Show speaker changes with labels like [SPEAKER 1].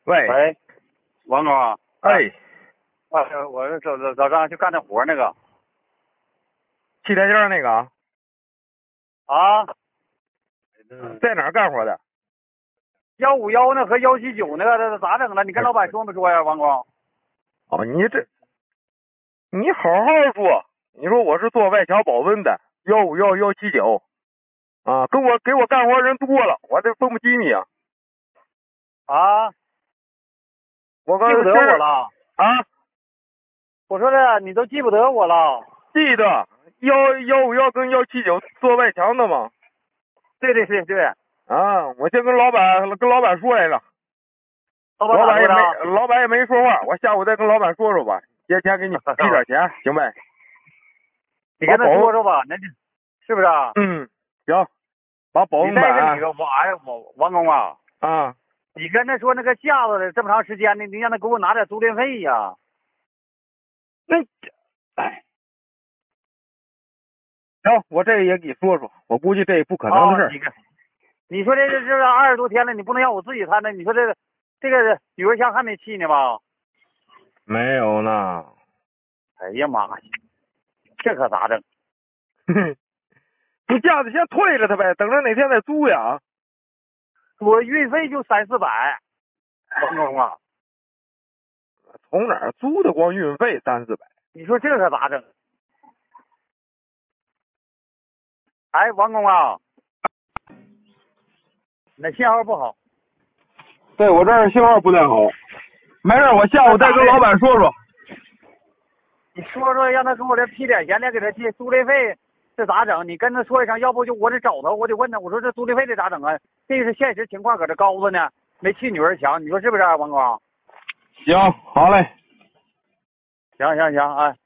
[SPEAKER 1] 喂，
[SPEAKER 2] 喂，王总啊，
[SPEAKER 1] 哎，
[SPEAKER 2] 我是早上去干那活那个
[SPEAKER 1] 气台阶那个啊，
[SPEAKER 2] 啊，
[SPEAKER 1] 在哪儿干活的？
[SPEAKER 2] 151那和179那个这咋整了？你跟老板说没说呀，王工？
[SPEAKER 1] 哦，你好好说，你说我是做外墙保温的，151、179啊，给我干活人多了，我这分不清你啊。
[SPEAKER 2] 啊，
[SPEAKER 1] 我刚
[SPEAKER 2] 记不得我了？
[SPEAKER 1] 啊，
[SPEAKER 2] 我说的你都记不得我了？
[SPEAKER 1] 记得151跟179做外墙的嘛。
[SPEAKER 2] 对对对对，
[SPEAKER 1] 啊，我先跟老板说来了，
[SPEAKER 2] 老板咋说的？
[SPEAKER 1] 老板也没说话，我下午再跟老板说说吧，节前给你批点钱，行呗？
[SPEAKER 2] 你跟他说说吧，那就是不是啊？
[SPEAKER 1] 嗯，行，把保温
[SPEAKER 2] 你再一个
[SPEAKER 1] 板
[SPEAKER 2] 你个王工啊，
[SPEAKER 1] 啊，
[SPEAKER 2] 你跟他说那个架子这么长时间的，你让他给我拿点租赁费呀。
[SPEAKER 1] 那哎，行，我这也给你说说，我估计这也不可能的事儿。
[SPEAKER 2] 你说这20多天了，你不能让我自己摊呢？你说这个女儿墙还没砌呢吧？
[SPEAKER 1] 没有呢。
[SPEAKER 2] 哎呀妈呀，这可咋整？
[SPEAKER 1] 你架子先退了它呗，等着哪天再租呀。
[SPEAKER 2] 我运费就300-400，王工啊，
[SPEAKER 1] 从哪儿租的光运费300-400？
[SPEAKER 2] 你说这可咋整？哎，王工啊，那信号不好。
[SPEAKER 1] 对，我这儿信号不太好。没事，我下午再跟老板说说。
[SPEAKER 2] 你说说，让他给我这批点钱，再给他寄租赁费，这咋整？你跟他说一声，要不就我得找他，我得问他，我说这租赁费得咋整啊？这是现实情况，搁这高着呢，没砌女儿墙，你说是不是啊，王工？
[SPEAKER 1] 行，好嘞。
[SPEAKER 2] 行，哎。